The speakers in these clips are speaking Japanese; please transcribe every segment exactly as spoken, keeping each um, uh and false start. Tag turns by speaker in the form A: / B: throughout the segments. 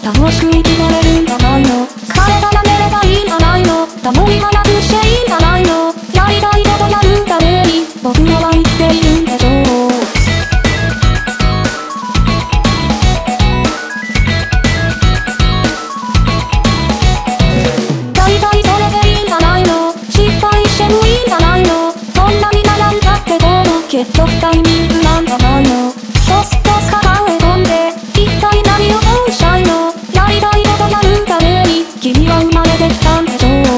A: 楽しく生きられるんじゃないの。疲れたら寝ればいいんじゃないの。たまには楽していいんじゃないの。やりたいことやるために僕らは生きているんでしょう。大体それでいいんじゃないの。失敗してもいいんじゃないの。こんなに悩んだってどうも結局タイミングなんじゃないの。とすとす抱え込んで一体何をどうしたいの。やりたいことやるために君は生まれてきたんでしょう。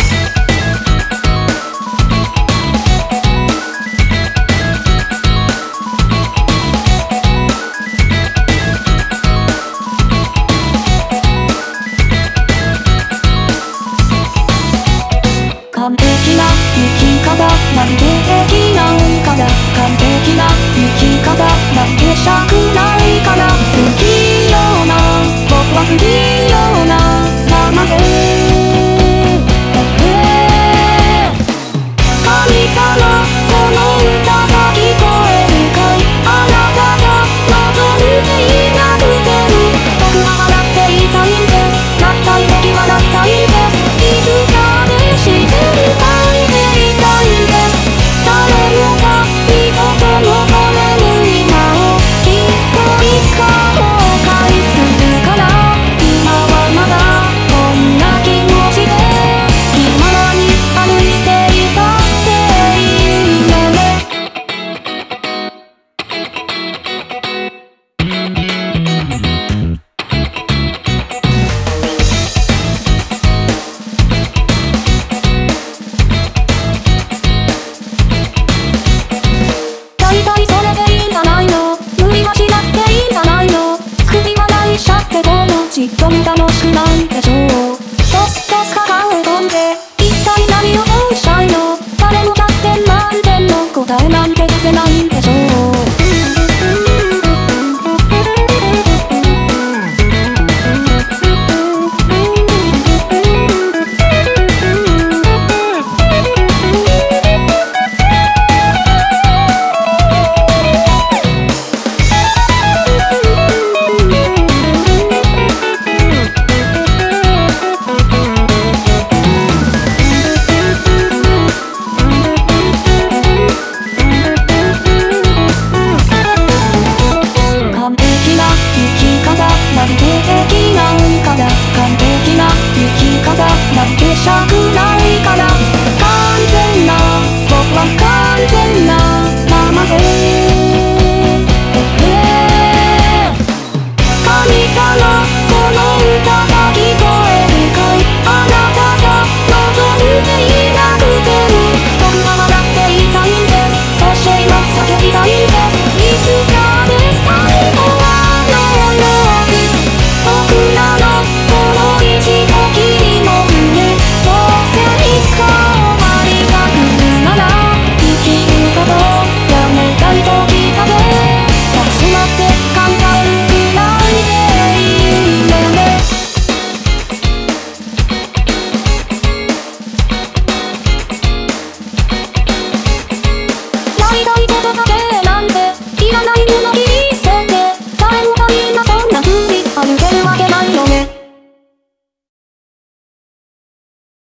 A: 完璧な生き方なんてできないから。完璧な生き方なんてしたくないから。不器用な僕は不器用なままで神様この歌が聞こえるかい。あなたが望んでいなくても僕は笑っていたいんです。泣きたい時は泣きたいんです。いつかで自然体でいたいんです。誰もが二度と求めぬ今をきっといつか後悔するから。今はまだこんな気持ちで気ままに歩いていたっていいね。大体それでいいんじゃないの。無理はしなくていいんじゃないの。作り笑いしちゃってどうもちっとも楽しくないでしょう。とすとす抱え込んで一体何をどうしたいの。誰もひゃくてん満点の答えなんて出せないんでしょう。完璧な生き方なんてできないから。完璧な生き方なんてしたく